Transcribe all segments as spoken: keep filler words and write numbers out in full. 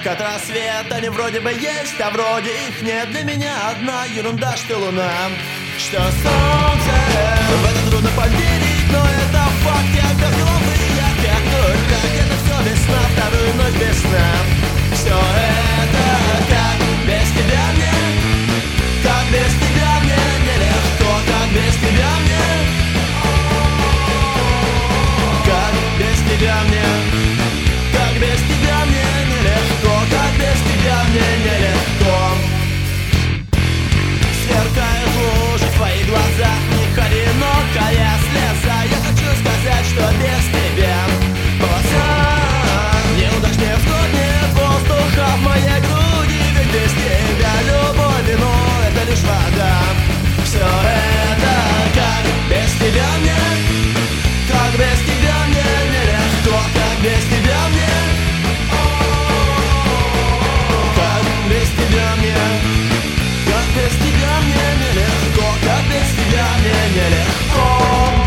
Закат, рассвет, они вроде бы есть, а вроде их нет. Для меня одна ерунда, что луна, что солнце. В это трудно поверить, но это факт. Я без головы, я как только где-то все весна, вторую ночь без сна. Все это как без тебя мне, как без тебя мне нелегко, как без тебя мне, как без тебя мне, как без тебя мне нелегко, как без тебя мне нелегко. Сверкают лужи в твоих глазах, них одинокая слеза. Я хочу сказать, что без тебя полоса неудачнее входит воздуха в моей груди. Ведь без тебя любовь, вино — это лишь вода. Все это как без тебя мне, как без тебя мне нелегко, как без тебя мне, как без тебя мне, как без тебя мне нелегко, как без тебя мне нелегко.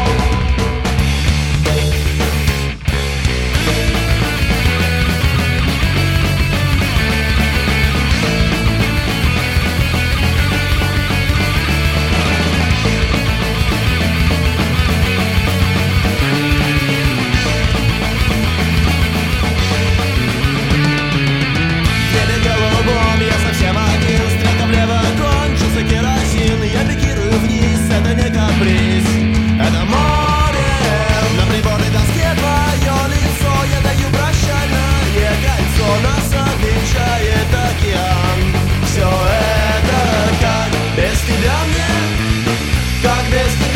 Керосин, я пикирую вниз, это не каприз, это море. На приборной доске твое лицо, я даю прощальное кольцо, нас обвенчает океан. Все это как без тебя мне, как без тебя.